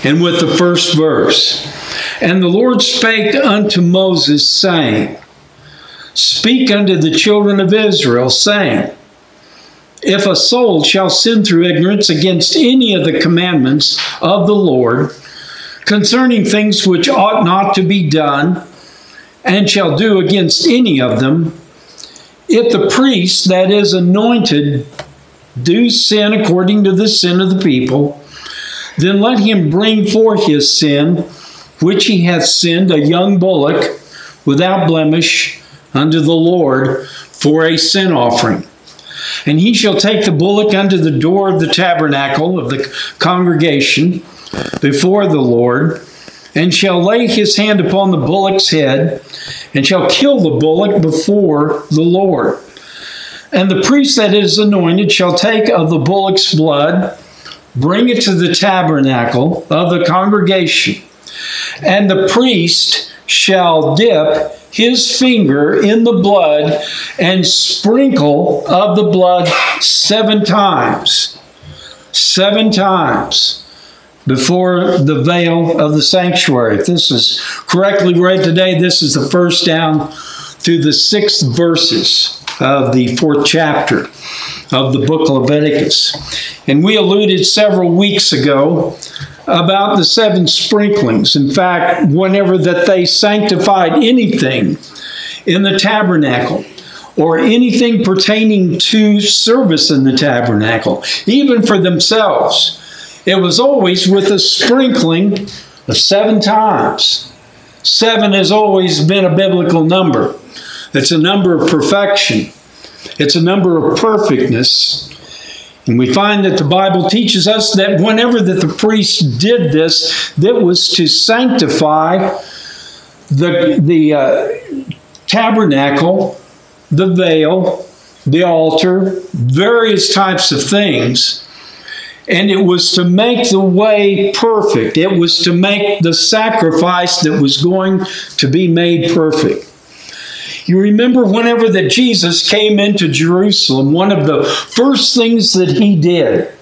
and with the first verse. And the Lord spake unto Moses, saying, Speak unto the children of Israel, saying, If a soul shall sin through ignorance against any of the commandments of the Lord, concerning things which ought not to be done, and shall do against any of them, if the priest that is anointed do sin according to the sin of the people, then let him bring for his sin, which he hath sinned, a young bullock without blemish unto the Lord for a sin offering. And he shall take the bullock unto the door of the tabernacle of the congregation before the Lord, and shall lay his hand upon the bullock's head, and shall kill the bullock before the Lord. And the priest that is anointed shall take of the bullock's blood, bring it to the tabernacle of the congregation, and the priest shall dip his finger in the blood and sprinkle of the blood 7 times. 7 times. Before the veil of the sanctuary. If this is correctly read today, this is the first down through the 6th verses of the 4th chapter of the book of Leviticus. And we alluded several weeks ago about the 7 sprinklings. In fact, whenever that they sanctified anything in the tabernacle, or anything pertaining to service in the tabernacle, even for themselves, it was always with a sprinkling of 7 times. 7 has always been a biblical number. It's a number of perfection. It's a number of perfectness. And we find that the Bible teaches us that whenever that the priest did this, that was to sanctify the tabernacle, the veil, the altar, various types of things. And it was to make the way perfect. It was to make the sacrifice that was going to be made perfect. You remember whenever that Jesus came into Jerusalem, one of the first things that he did,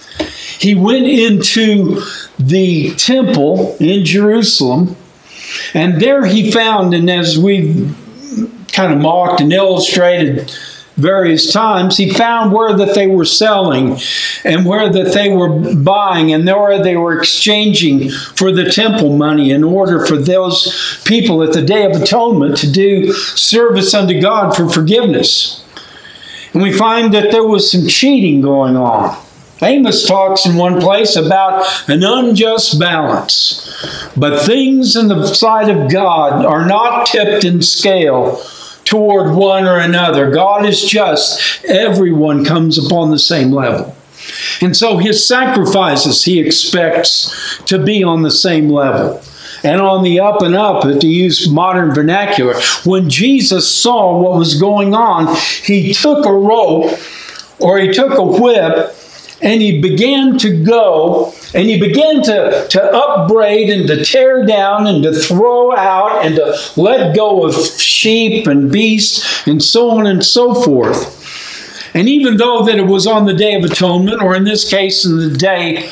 he went into the temple in Jerusalem, and there he found, and as we've kind of mocked and illustrated various times, he found where that they were selling and where that they were buying and where they were exchanging for the temple money in order for those people at the Day of Atonement to do service unto God for forgiveness. And we find that there was some cheating going on. Amos talks in one place about an unjust balance. But things in the sight of God are not tipped in scale toward one or another. God is just. Everyone comes upon the same level. And so his sacrifices he expects to be on the same level. And on the up and up, to use modern vernacular, when Jesus saw what was going on, he took a rope or he took a whip and he began to go and he began to upbraid and to tear down and to throw out and to let go of sheep and beasts and so on and so forth. And even though that it was on the Day of Atonement, or in this case in the day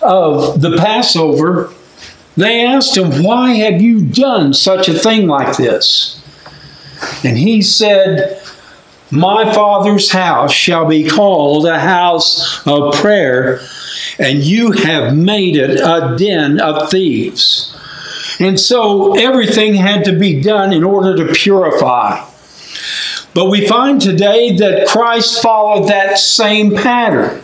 of the Passover, they asked him, "Why have you done such a thing like this?" And he said, "My Father's house shall be called a house of prayer, and you have made it a den of thieves." And so everything had to be done in order to purify. But we find today that Christ followed that same pattern.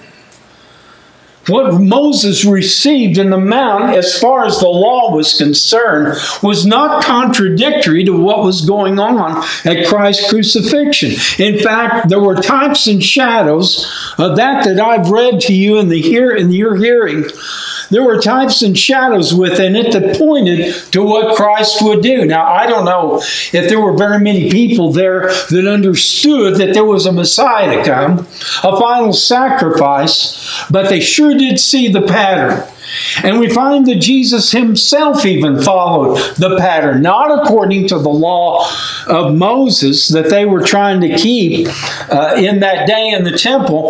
What Moses received in the mount, as far as the law was concerned, was not contradictory to what was going on at Christ's crucifixion. In fact, there were types and shadows of that I've read to you in your hearing. There were types and shadows within it that pointed to what Christ would do. Now, I don't know if there were very many people there that understood that there was a Messiah to come, a final sacrifice, but they sure did see the pattern. And we find that Jesus himself even followed the pattern, not according to the law of Moses that they were trying to keep in that day in the temple,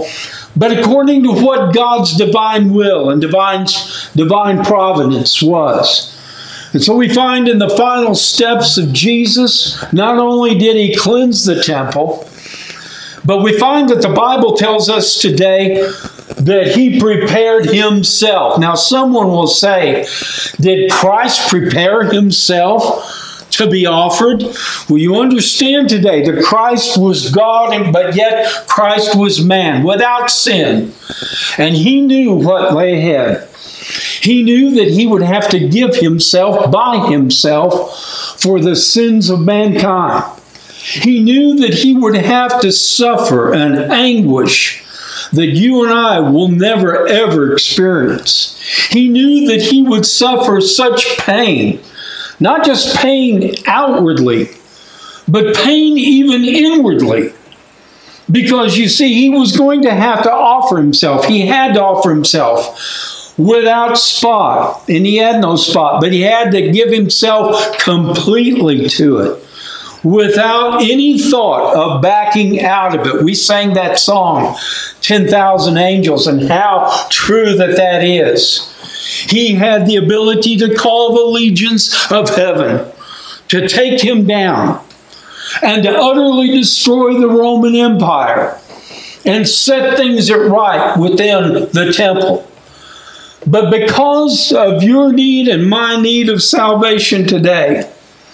but according to what God's divine will and divine providence was. And so we find in the final steps of Jesus, not only did he cleanse the temple, but we find that the Bible tells us today that he prepared himself. Now someone will say, did Christ prepare himself to be offered? Well, you understand today that Christ was God, but yet Christ was man, without sin. And he knew what lay ahead. He knew that he would have to give himself by himself for the sins of mankind. He knew that he would have to suffer an anguish that you and I will never ever experience. He knew that he would suffer such pain, not just pain outwardly, but pain even inwardly. Because you see, he was going to have to offer himself. He had to offer himself without spot. And he had no spot, but he had to give himself completely to it, without any thought of backing out of it. We sang that song, 10,000 Angels, and how true that is. He had the ability to call the legions of heaven to take him down and to utterly destroy the Roman Empire and set things right within the temple. But because of your need and my need of salvation today,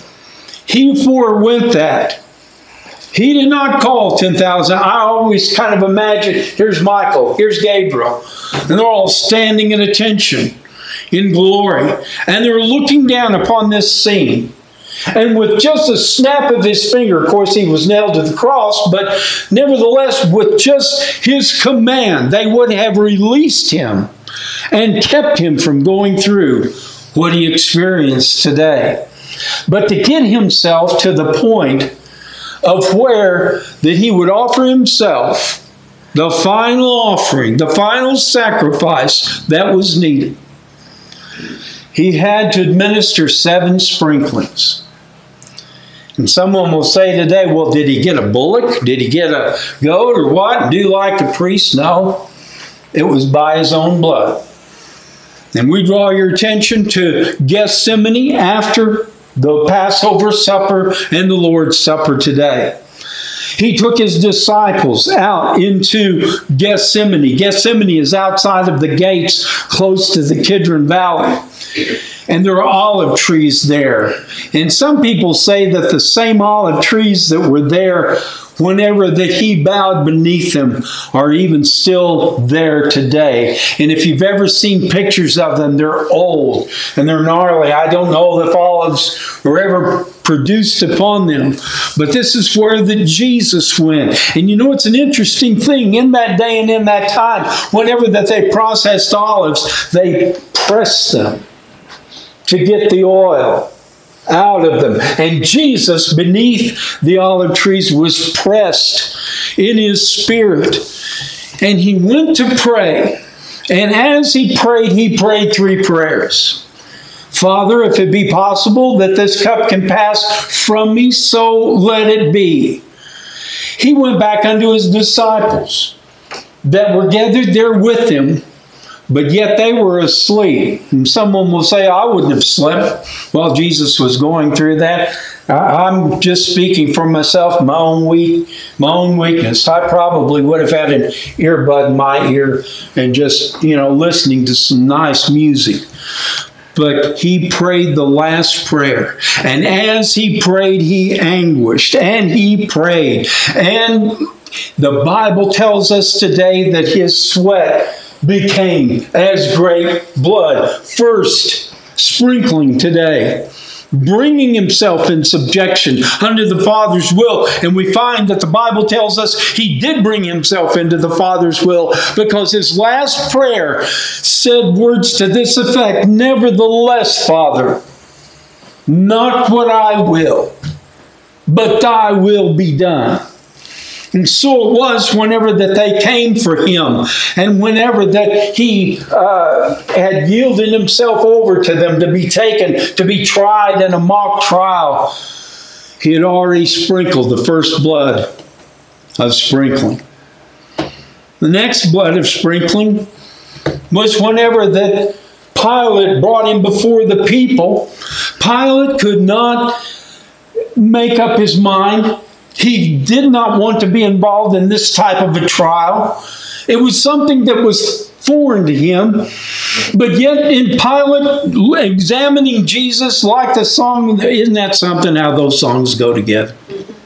he forewent that. He did not call 10,000. I always kind of imagine, here's Michael, here's Gabriel, and they're all standing at attention in glory. And they're looking down upon this scene. And with just a snap of his finger, of course he was nailed to the cross, but nevertheless, with just his command, they would have released him and kept him from going through what he experienced today. But to get himself to the point of where that he would offer himself, the final offering, the final sacrifice that was needed, he had to administer 7 sprinklings. And someone will say today, well, did he get a bullock? Did he get a goat or what? Do like the priest? No. It was by his own blood. And we draw your attention to Gethsemane after the Passover supper and the Lord's Supper today. He took his disciples out into Gethsemane. Gethsemane is outside of the gates close to the Kidron Valley. And there are olive trees there. And some people say that the same olive trees that were there whenever that he bowed beneath them are even still there today. And if you've ever seen pictures of them, they're old and they're gnarly. I don't know if olives were ever produced upon them, but this is where that Jesus went. And you know, it's an interesting thing. In that day and in that time, whenever that they processed olives, they pressed them to get the oil out of them. And Jesus, beneath the olive trees, was pressed in his spirit. And he went to pray. And as he prayed 3 prayers. Father, if it be possible that this cup can pass from me, so let it be. He went back unto his disciples that were gathered there with him, but yet they were asleep. And someone will say, I wouldn't have slept while Jesus was going through that. I'm just speaking for myself, my own weakness. I probably would have had an earbud in my ear and just, listening to some nice music. But he prayed the last prayer. And as he prayed, he anguished and he prayed. And the Bible tells us today that his sweat became as great blood. First sprinkling today, bringing himself in subjection under the Father's will. And we find that the Bible tells us he did bring himself into the Father's will, because his last prayer said words to this effect: nevertheless, Father, not what I will, but thy will be done. And so it was whenever that they came for him, and whenever that he had yielded himself over to them to be taken, to be tried in a mock trial, he had already sprinkled the first blood of sprinkling. The next blood of sprinkling was whenever that Pilate brought him before the people. Pilate could not make up his mind. He did not want to be involved in this type of a trial. It was something that was foreign to him. But yet in Pilate examining Jesus, like the song, isn't that something how those songs go together?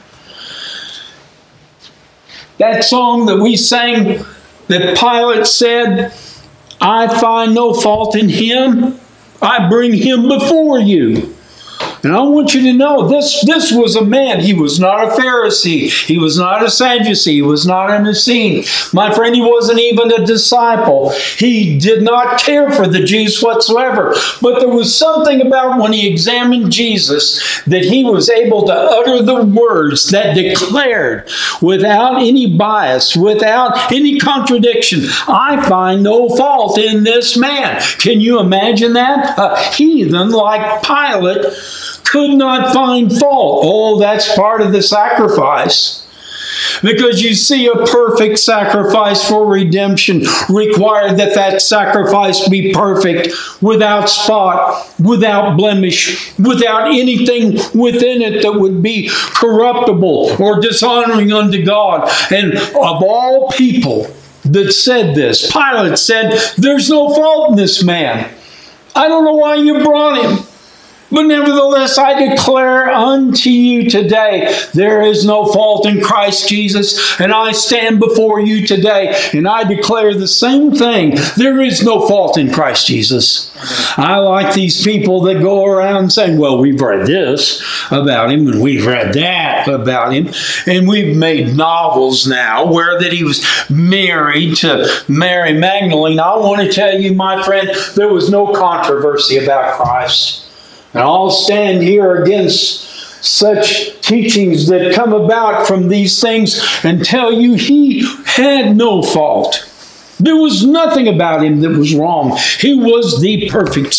That song that we sang, that Pilate said, I find no fault in him. I bring him before you. And I want you to know, this was a man. He was not a Pharisee. He was not a Sadducee. He was not an Essene. My friend, he wasn't even a disciple. He did not care for the Jews whatsoever. But there was something about when he examined Jesus that he was able to utter the words that declared without any bias, without any contradiction, I find no fault in this man. Can you imagine that? A heathen like Pilate could not find fault. Oh, that's part of the sacrifice. Because you see, a perfect sacrifice for redemption required that that sacrifice be perfect, without spot, without blemish, without anything within it that would be corruptible or dishonoring unto God. And of all people that said this, Pilate said, there's no fault in this man. I don't know why you brought him. But nevertheless, I declare unto you today, there is no fault in Christ Jesus. And I stand before you today, and I declare the same thing. There is no fault in Christ Jesus. I like these people that go around saying, well, we've read this about him, and we've read that about him. And we've made novels now where that he was married to Mary Magdalene. I want to tell you, my friend, there was no controversy about Christ. And I'll stand here against such teachings that come about from these things and tell you he had no fault. There was nothing about him that was wrong. He was the perfect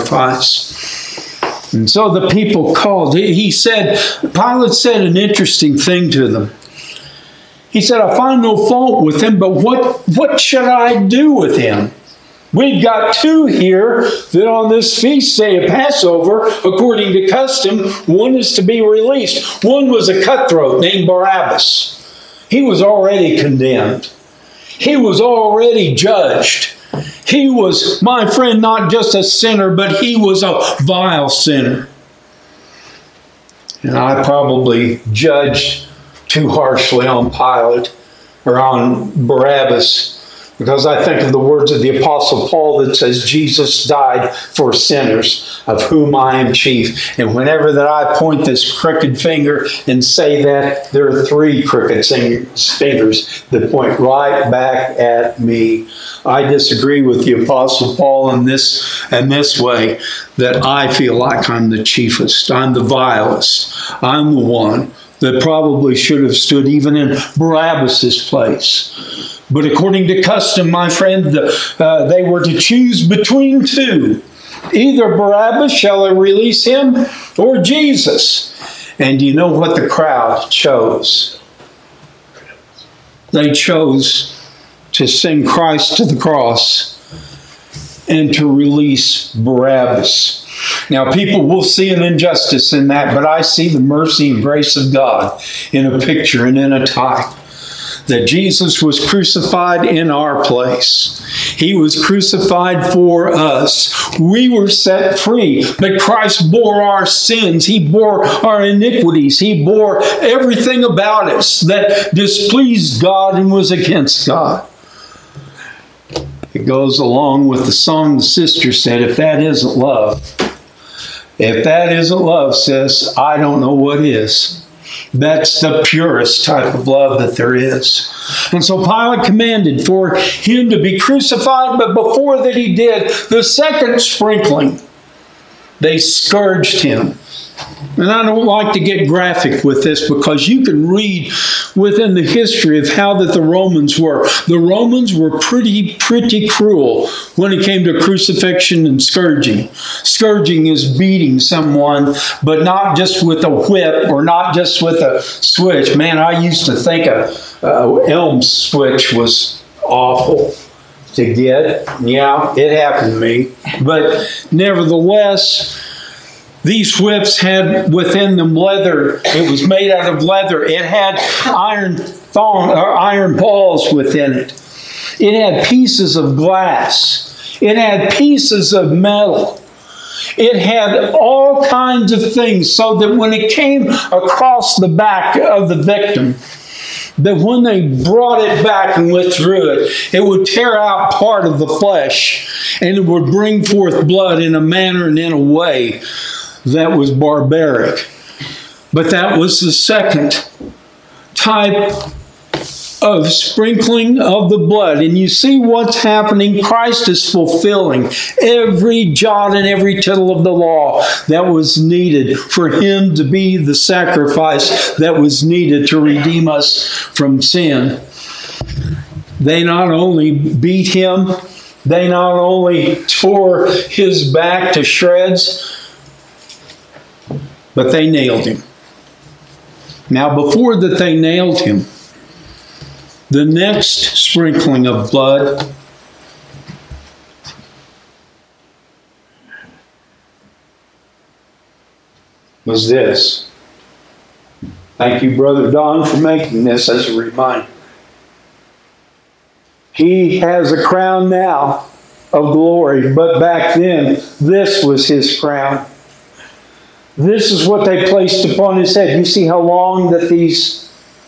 sacrifice. And so the people called. Pilate said an interesting thing to them. He said, I find no fault with him, but what should I do with him? We've got two here that on this feast day of Passover, according to custom, one is to be released. One was a cutthroat named Barabbas. He was already condemned. He was already judged. He was, my friend, not just a sinner, but he was a vile sinner. And I probably judged too harshly on Pilate or on Barabbas, because I think of the words of the Apostle Paul that says, Jesus died for sinners, of whom I am chief. And whenever that I point this crooked finger and say that, there are three crooked fingers that point right back at me. I disagree with the Apostle Paul in this way, that I feel like I'm the chiefest. I'm the vilest. I'm the one that probably should have stood even in Barabbas' place. But according to custom, my friend, they were to choose between two. Either Barabbas, shall I release him, or Jesus. And you know what the crowd chose? They chose to send Christ to the cross and to release Barabbas. Now, people will see an injustice in that, but I see the mercy and grace of God in a picture and in a type. That Jesus was crucified in our place. He was crucified for us. We were set free, but Christ bore our sins. He bore our iniquities. He bore everything about us that displeased God and was against God. It goes along with the song the sister said, if that isn't love, sis, I don't know what is. That's the purest type of love that there is. And so Pilate commanded for him to be crucified, but before that he did, the second sprinkling, they scourged him. And I don't like to get graphic with this because you can read within the history of how that the Romans were. The Romans were pretty cruel when it came to crucifixion and scourging. Scourging is beating someone, but not just with a whip or not just with a switch. Man, I used to think a elm switch was awful to get. Yeah, it happened to me. But nevertheless, these whips had within them leather. It was made out of leather. It had iron balls within it. It had pieces of glass. It had pieces of metal. It had all kinds of things so that when it came across the back of the victim, that when they brought it back and went through it, it would tear out part of the flesh and it would bring forth blood in a manner and in a way that was barbaric. But that was the second type of sprinkling of the blood. And you see what's happening. Christ is fulfilling every jot and every tittle of the law that was needed for him to be the sacrifice that was needed to redeem us from sin. They not only beat him, they not only tore his back to shreds, but they nailed him. Now, before that they nailed him, the next sprinkling of blood was this. Thank you, Brother Don, for making this as a reminder. He has a crown now of glory, but back then, this was his crown. This is what they placed upon his head. You see how long that these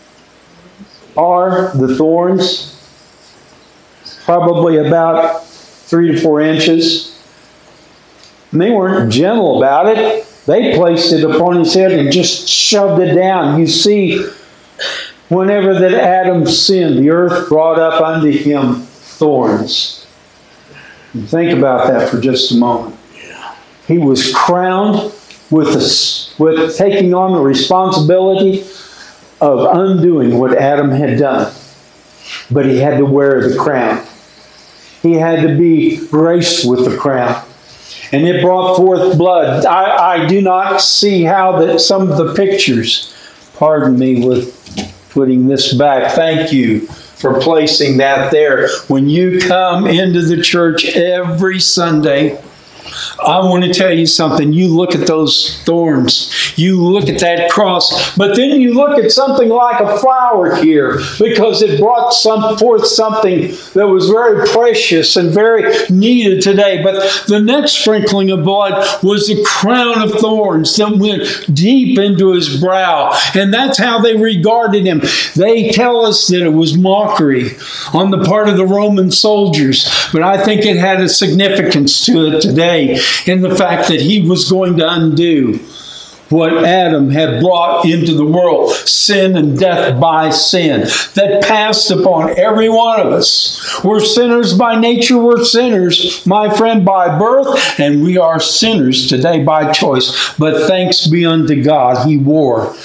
are, the thorns? Probably about 3 to 4 inches. And they weren't gentle about it. They placed it upon his head and just shoved it down. You see, whenever that Adam sinned, the earth brought up unto him thorns. And think about that for just a moment. He was crowned with taking on the responsibility of undoing what Adam had done. But he had to wear the crown. He had to be graced with the crown. And it brought forth blood. I do not see how that some of the pictures, pardon me with putting this back, thank you for placing that there. When you come into the church every Sunday, I want to tell you something. You look at those thorns. You look at that cross. But then you look at something like a flower here, because it brought forth something that was very precious and very needed today. But the next sprinkling of blood was the crown of thorns that went deep into his brow. And that's how they regarded him. They tell us that it was mockery on the part of the Roman soldiers. But I think it had a significance to it today, in the fact that he was going to undo what Adam had brought into the world, sin and death by sin, that passed upon every one of us. We're sinners by nature, we're sinners, my friend, by birth, and we are sinners today by choice. But thanks be unto God, he wore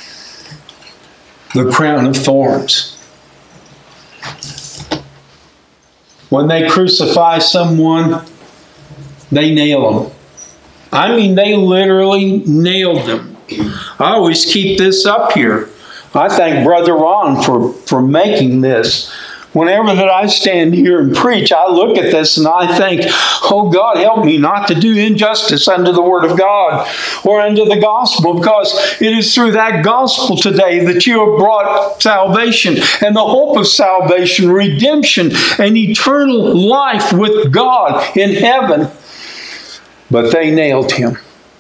the crown of thorns. When they crucify someone, they nail them. I mean, they literally nailed them. I always keep this up here. I thank Brother Ron for making this. Whenever that I stand here and preach, I look at this and I think, oh God, help me not to do injustice unto the Word of God or unto the gospel, because it is through that gospel today that you have brought salvation and the hope of salvation, redemption, and eternal life with God in heaven. But they nailed him.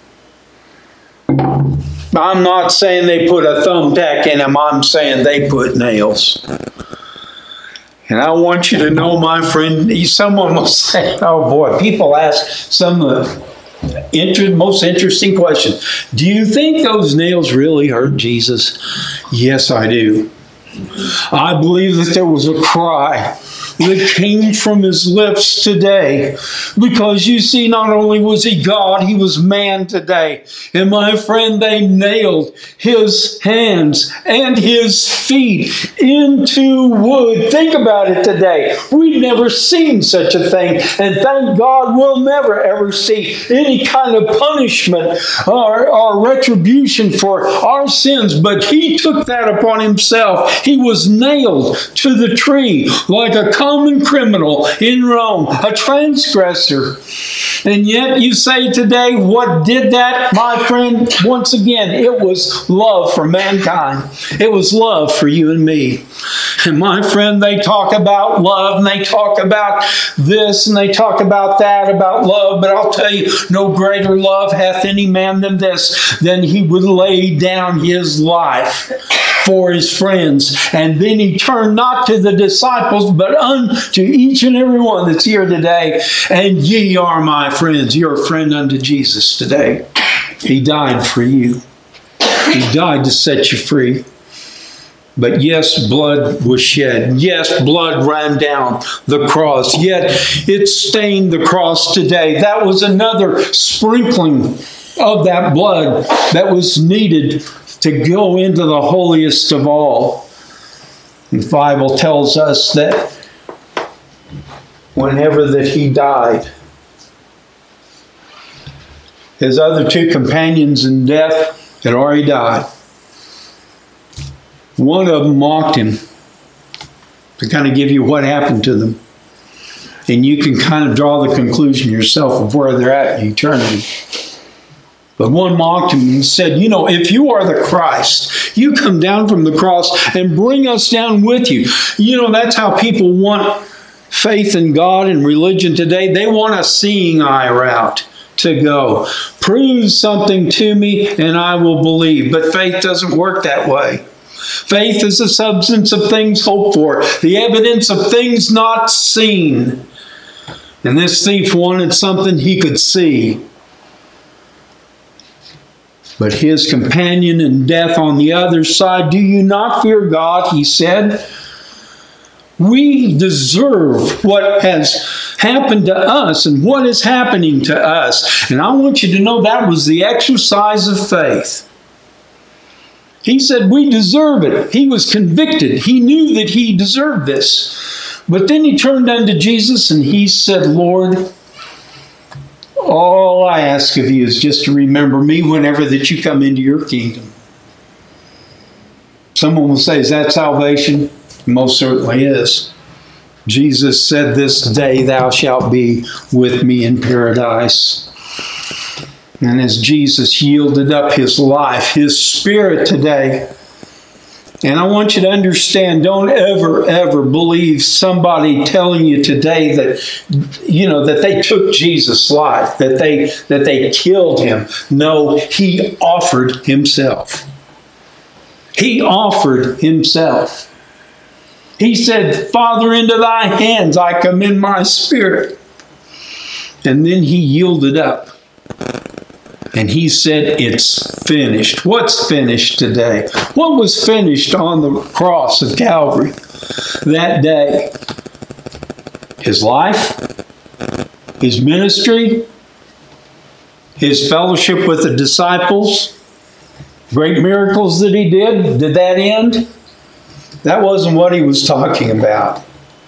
I'm not saying they put a thumbtack in him. I'm saying they put nails. And I want you to know, my friend, someone will say, oh boy, people ask some of the most interesting questions. Do you think those nails really hurt Jesus? Yes, I do. I believe that there was a cry that came from his lips today. Because you see, not only was he God, he was man today. And my friend, they nailed his hands and his feet into wood. Think about it today. We've never seen such a thing. And thank God we'll never ever see any kind of punishment or retribution for our sins. But he took that upon himself. He was nailed to the tree like a common criminal in Rome, a transgressor. And yet you say today, what did that, my friend? Once again, it was love for mankind. It was love for you and me. And my friend, they talk about love, and they talk about this, and they talk about that, about love. But I'll tell you, no greater love hath any man than this, than he would lay down his life for his friends. And then he turned not to the disciples, but unto each and every one that's here today. And ye are my friends. You're a friend unto Jesus today. He died for you. He died to set you free. But yes, blood was shed. Yes, blood ran down the cross. Yet it stained the cross today. That was another sprinkling of that blood that was needed to go into the holiest of all. The Bible tells us that whenever that he died, his other two companions in death had already died. One of them mocked him to kind of give you what happened to them. And you can kind of draw the conclusion yourself of where they're at in eternity. But one mocked him and said, you know, if you are the Christ, you come down from the cross and bring us down with you. You know, that's how people want faith in God and religion today. They want a seeing eye route to go. Prove something to me and I will believe. But faith doesn't work that way. Faith is the substance of things hoped for, the evidence of things not seen. And this thief wanted something he could see. But his companion in death on the other side, do you not fear God? He said. We deserve what has happened to us and what is happening to us. And I want you to know that was the exercise of faith. He said, we deserve it. He was convicted. He knew that he deserved this. But then he turned unto Jesus and he said, Lord, all I ask of you is just to remember me whenever that you come into your kingdom. Someone will say, is that salvation? It most certainly is. Jesus said, this day thou shalt be with me in paradise. And as Jesus yielded up his life, his spirit today, and I want you to understand, don't ever, ever believe somebody telling you today that, you know, that they took Jesus' life, that they killed him. No, he offered himself. He offered himself. He said, Father, into thy hands I commend my spirit. And then he yielded up. And he said, it's finished. What's finished today? What was finished on the cross of Calvary that day? His life, his ministry, his fellowship with the disciples, great miracles that he did. Did that end? That wasn't what he was talking about.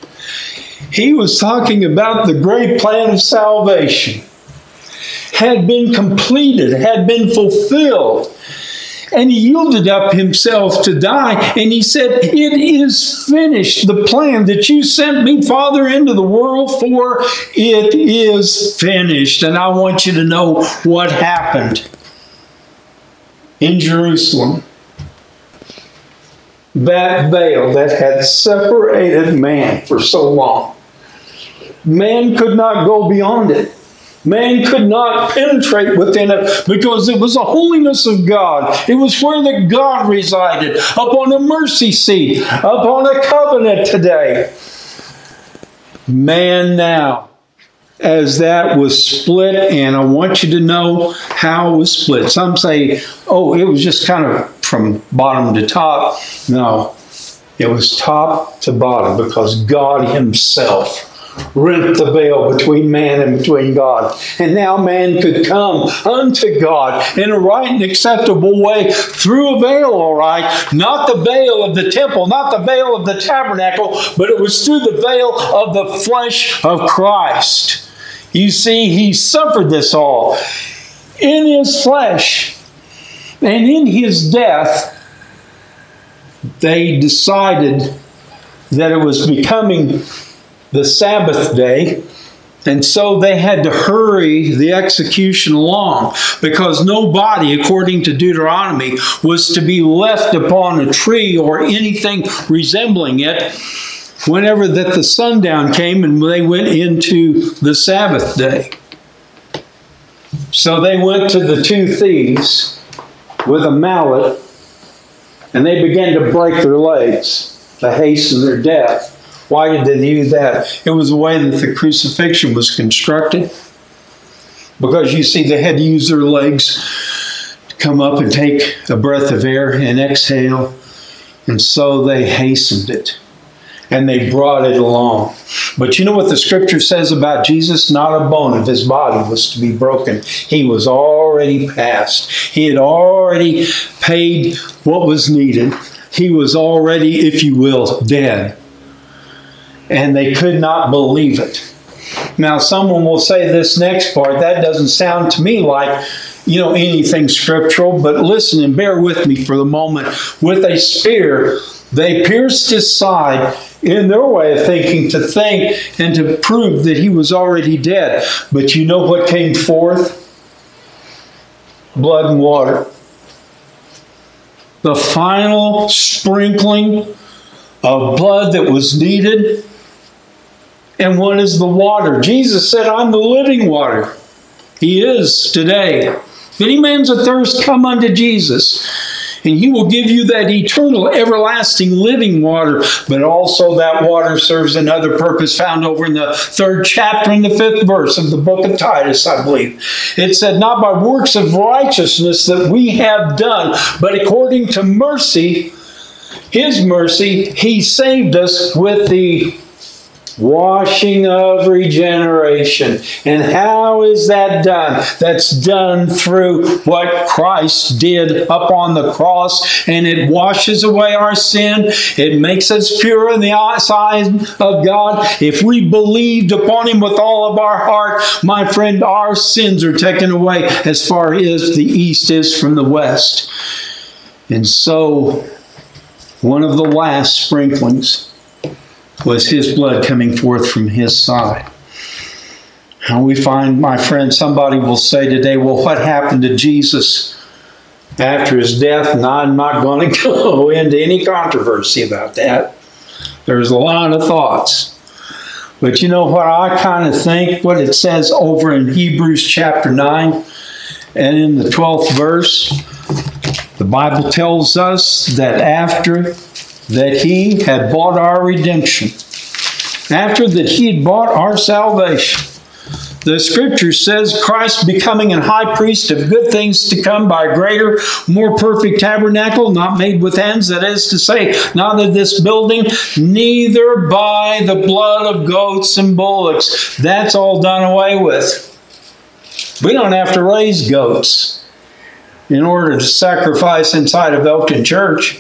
He was talking about the great plan of salvation. Had been completed, had been fulfilled. And he yielded up himself to die. And he said, it is finished. The plan that you sent me, Father, into the world for, it is finished. And I want you to know what happened in Jerusalem. That veil that had separated man for so long. Man could not go beyond it. Man could not penetrate within it because it was the holiness of God. It was where the God resided, upon a mercy seat, upon a covenant today. Man now, as that was split, and I want you to know how it was split. Some say, oh, it was just kind of from bottom to top. No. It was top to bottom because God himself rent the veil between man and between God. And now man could come unto God in a right and acceptable way through a veil, all right. Not the veil of the temple, not the veil of the tabernacle, but it was through the veil of the flesh of Christ. You see, he suffered this all in his flesh. And in his death, they decided that it was becoming the Sabbath day, and so they had to hurry the execution along, because no body, according to Deuteronomy, was to be left upon a tree or anything resembling it whenever that the sundown came and they went into the Sabbath day. So they went to the two thieves with a mallet, and they began to break their legs to hasten their death. Why did they do that? It was the way that the crucifixion was constructed. Because you see, they had to use their legs to come up and take a breath of air and exhale. And so they hastened it. And they brought it along. But you know what the scripture says about Jesus? Not a bone of his body was to be broken. He was already past. He had already paid what was needed. He was already, if you will, dead. And they could not believe it. Now, someone will say this next part, that doesn't sound to me like, anything scriptural, but listen and bear with me for the moment. With a spear, they pierced his side in their way of thinking, to think and to prove that he was already dead. But you know what came forth? Blood and water. The final sprinkling of blood that was needed. And what is the water? Jesus said, I'm the living water. He is today. If any man's athirst, come unto Jesus, and he will give you that eternal, everlasting, living water. But also that water serves another purpose found over in the 3rd chapter in the 5th verse of the book of Titus, I believe. It said, not by works of righteousness that we have done, but according to mercy, his mercy, he saved us with the washing of regeneration. And how is that done? That's done through what Christ did up on the cross, and it washes away our sin. It makes us pure in the eyesight of God. If we believed upon him with all of our heart, my friend, our sins are taken away as far as the east is from the west. And so, one of the last sprinklings was his blood coming forth from his side. And we find, my friend, somebody will say today, well, what happened to Jesus after his death? And I'm not going to go into any controversy about that. There's a lot of thoughts. But you know what I kind of think? What it says over in Hebrews chapter 9 and in the 12th verse, the Bible tells us that after that he had bought our redemption, after that he had bought our salvation, the scripture says, Christ becoming an high priest of good things to come by a greater, more perfect tabernacle, not made with hands, that is to say, not of this building, neither by the blood of goats and bullocks. That's all done away with. We don't have to raise goats in order to sacrifice inside of Elkton Church.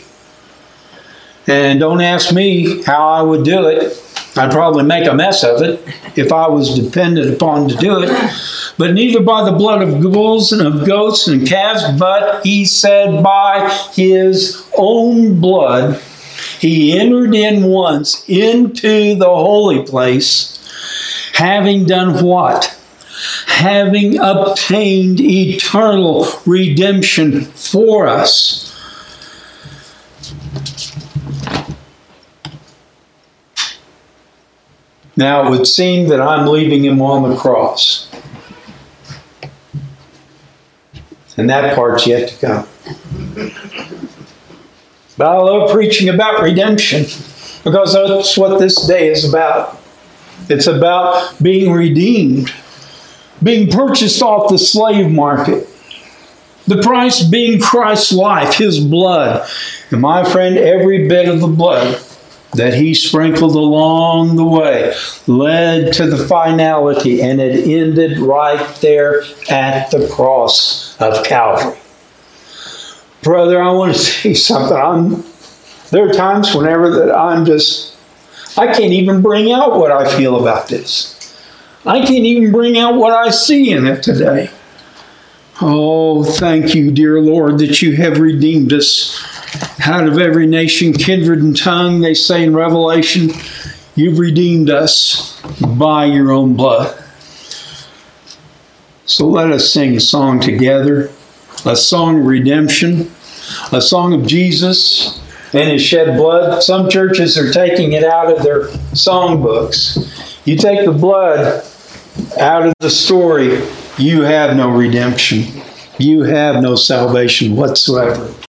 And don't ask me how I would do it. I'd probably make a mess of it if I was dependent upon to do it. But neither by the blood of bulls and of goats and calves, but he said by his own blood, he entered in once into the holy place, having done what? Having obtained eternal redemption for us. Now, it would seem that I'm leaving him on the cross. And that part's yet to come. But I love preaching about redemption, because that's what this day is about. It's about being redeemed, being purchased off the slave market. The price being Christ's life, his blood. And my friend, every bit of the blood that he sprinkled along the way led to the finality, and it ended right there at the cross of Calvary. Brother, I want to say something. There are times whenever that I can't even bring out what I feel about this. I can't even bring out what I see in it today. Oh, thank you, dear Lord, that you have redeemed us out of every nation, kindred, and tongue. They say in Revelation, you've redeemed us by your own blood. So let us sing a song together, a song of redemption, a song of Jesus and his shed blood. Some churches are taking it out of their songbooks. You take the blood out of the story, you have no redemption. You have no salvation whatsoever.